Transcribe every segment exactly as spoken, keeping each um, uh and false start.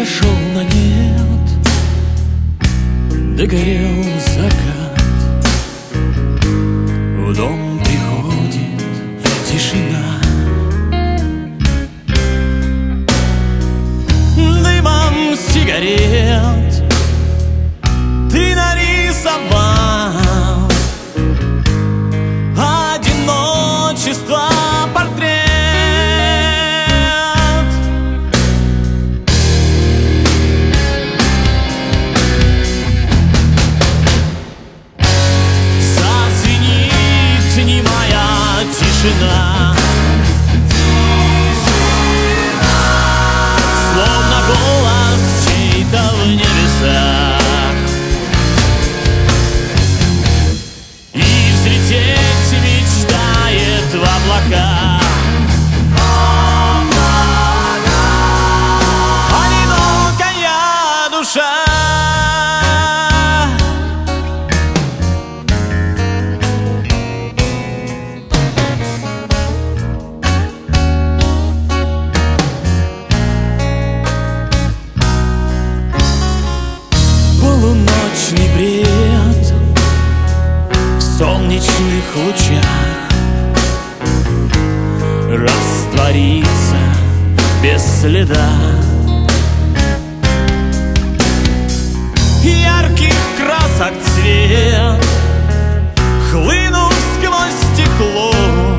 сошел на нет, догорел закат. В дом приходит тишина, дымом сигарет ты нарисовал одиночество портрет. Зазвенит немая тишина, словно голос чей-то в небесах, и взлететь мечтает в облака. Одинокая душа. Полуночный бред в солнечных лучах растворится без следа. Ярких красок цвет, хлынув сквозь стекло,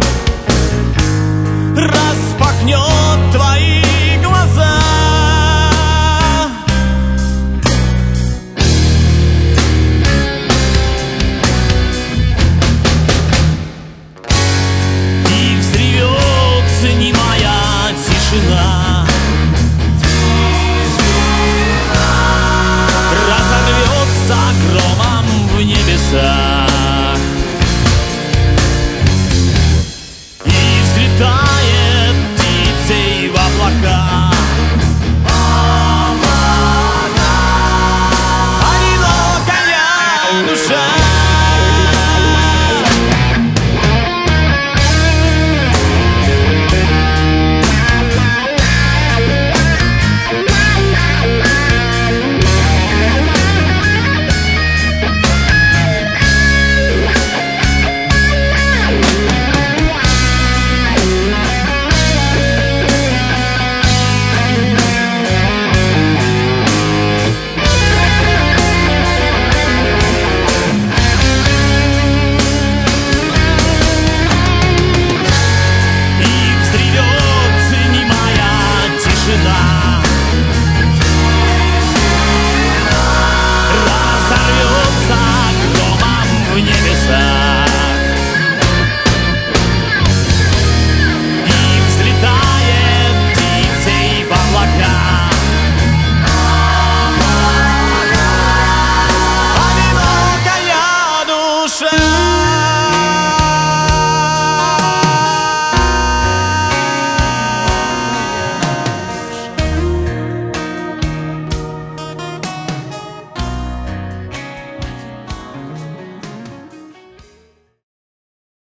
распахнет твои глаза. Немая тишина, разорвется громом в небесах, и взлетает птицей в облаках.